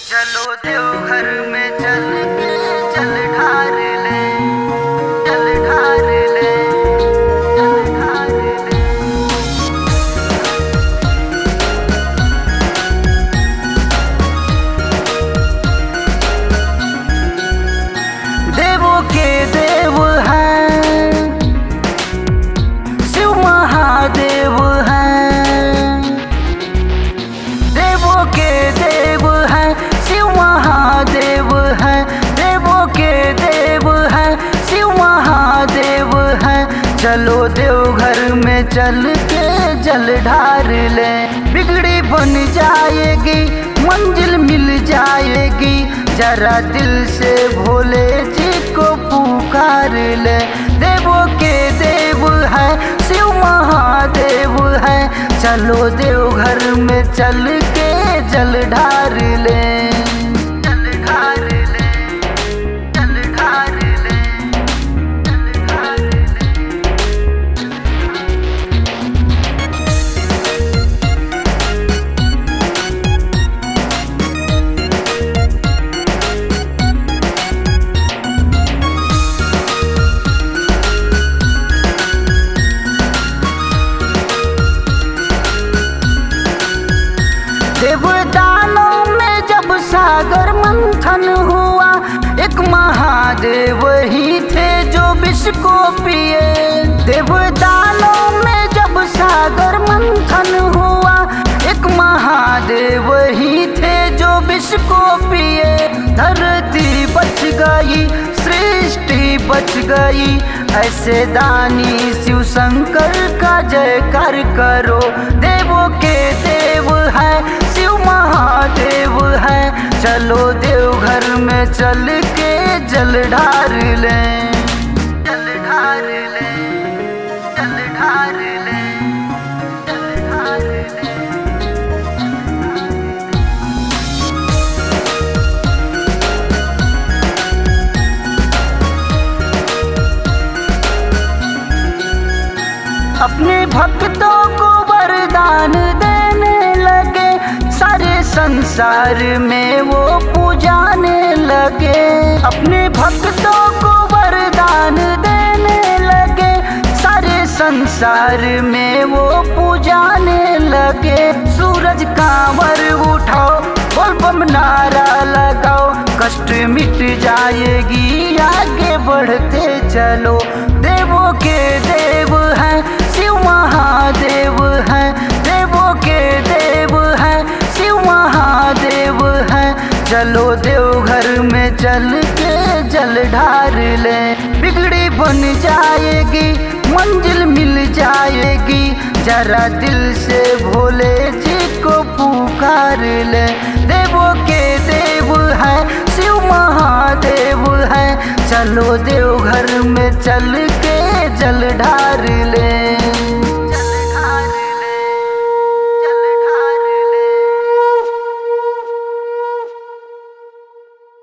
चलो देवघर में चल के जल ढार ले, जल ढार ले, जल ढार ले। देवों के देव हैं, शिव महादेव हैं। देवों के देव हैं, शिव महादेव हैं। देवों के देव हैं, शिव महादेव हैं। चलो देवघर में चल के जल ढार ले, बिगड़ी बन जाएगी, मंजिल मिल जाएगी। जरा दिल से भोले जी को पुकार ले। देवों के देव है, शिव महादेव है। चलो देवघर में चल के जल ढार ले, जल ढार ले, जल ढार ले, जल ढार ले। देवदानों में जब सागर मंथन हुआ, एक महादेव ही थे जो विष को पिए। देवदानों में जब सागर मंथन हुआ, एक महादेव ही थे जो विष को पिए। धरती बच गई, सृष्टि बच गई। ऐसे दानी शिव शंकर का जयकार करो। देवों के देव है, शिव महादेव है। चलो देवघर में चल के जल ढार ले, जल ढार ले, जल ढार ले, जल ढार ले। अपने भक्तों को वरदान देने लगे, सारे संसार में वो पूजाने लगे। अपने भक्तों को वरदान देने लगे, सारे संसार में वो पूजाने लगे। सूरज कांवर उठाओ, बोल बम नारा लगाओ। कष्ट मिट जाएगी, आगे बढ़ते चलो। देवों के देव हैं, शिव महादेव हैं। देवों के देव हैं, शिव महादेव हैं। चलो देवघर में चल के जल ढार ले, बिगड़ी बन जाएगी, मंजिल मिल जाएगी। जरा दिल से भोले जी को पुकार ले। देवों के देव है, शिव महादेव है। चलो देवघर में चल